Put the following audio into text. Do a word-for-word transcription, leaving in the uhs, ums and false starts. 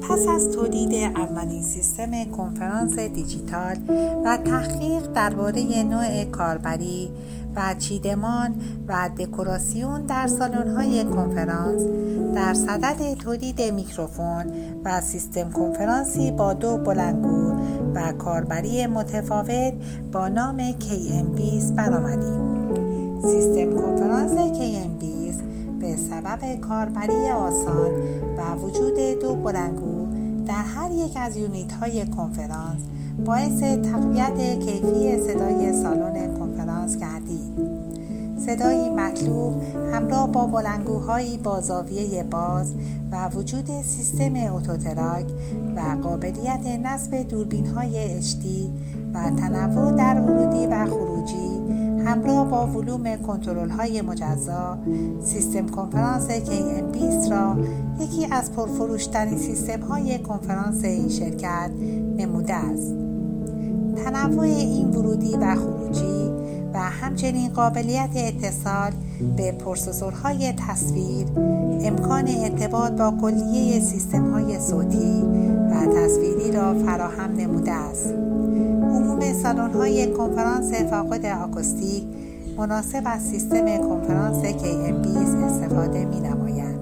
پس از تولید اولین سیستم کنفرانس دیجیتال و تحقیق درباره نوع کاربری و چیدمان و دکوراسیون در سالن‌های کنفرانس، در صدد تولید میکروفون و سیستم کنفرانسی با دو بلندگو و کاربری متفاوت با نام کی ام بیس برآمدیم. سیستم کنفرانس کی ام بیس به سبب کاربری آسان و وجود دو بلندگو در هر یک از یونیت‌های کنفرانس باعث تقویت کیفی صدای سالن کنفرانس گردید. صدایی مطلوب همراه با بلندگوهایی با زاویه باز و وجود سیستم اتوتراک و قابلیت نصب دوربین‌های اچ دی و تنوع در ورودی و خروجی همراه با ولوم کنترل‌های مجزا، سیستم کنفرانس کی ام بیس را یکی از پرفروش‌ترین سیستم‌های کنفرانس این شرکت نموده است. تنوع این ورودی و خروجی و همچنین قابلیت اتصال به پروسسورهای تصویر، امکان ارتباط با کلیه سیستم‌های صوتی و تصویری را فراهم نموده است. عموم سالن‌های کنفرانس فاقد آکوستیک مناسب از سیستم کنفرانس کی ام بیس استفاده می‌نمایند.